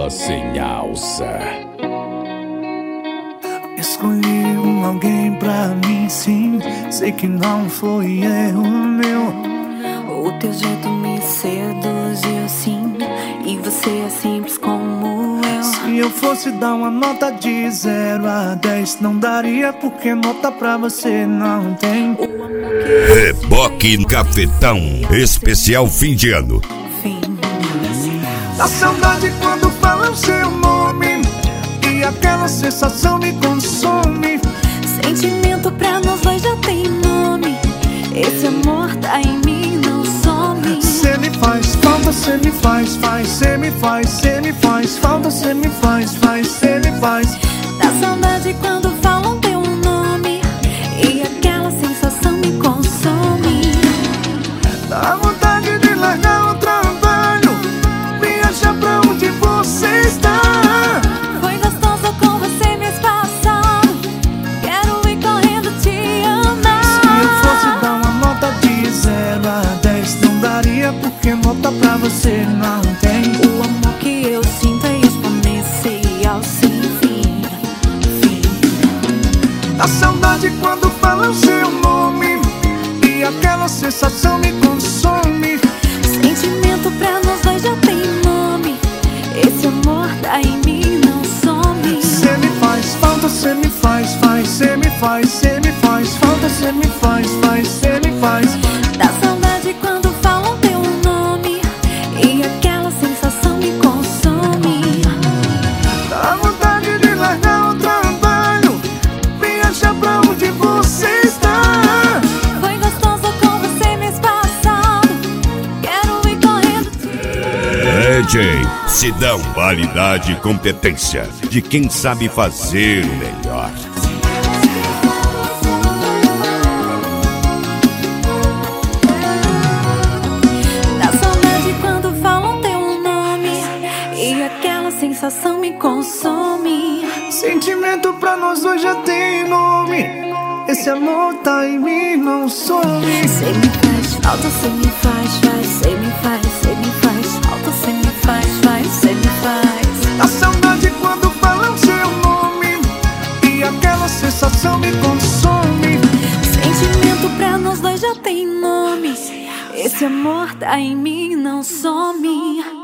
Voz em alça. Escolhi alguém pra mim, sim. Sei que não foi erro meu. O teu jeito me seduziu, sim. E você é simples como eu. Se eu fosse dar uma nota de 0 a 10, não daria, porque nota pra você não tem. Reboque Cafetão, especial fim de ano. Dá saudade quando fala o seu nome, e aquela sensação me consome. Sentimento pra nós dois já tem nome. Esse amor tá em mim, não some. Cê me faz falta, cê me faz, cê me faz, cê me faz falta, cê me faz, cê me faz. Dá saudade quando falam teu nome, e aquela sensação me consome. Dá vontade de largar o trabalho, viajar pra onde você está. Foi gostoso com você mês passado, quero ir correndo te amar. Se eu fosse dar uma nota de 0 a 10, não daria, porque nota pra você não tem. O amor que eu sinto é exponencial, sem fim. Dá saudade quando fala o seu nome, e aquela sensação me consome. Sentimento pra nós dois já tem nome. Esse amor tá em mim, não some. Cê me faz falta, cê me faz, cê me faz, cê me faz falta, cê me faz, cê me faz. Dá saudade quando falam teu nome, e aquela sensação me consome. Dá vontade de largar o trabalho, viajar pra onde você está. Foi gostoso com você mês passado, quero ir correndo DJ Sidão, qualidade e competência de quem sabe fazer o melhor. Dá saudade quando falam teu nome, e aquela sensação me consome. Sentimento pra nós dois já tem nome, esse amor tá em mim, não some. Cê me faz falta, cê me faz, cê me faz, cê me faz falta, cê me faz, cê me faz. Dá saudade quando fala o seu nome, e aquela sensação me consome. Sentimento pra nós dois já tem nome. Esse amor tá em mim, não some.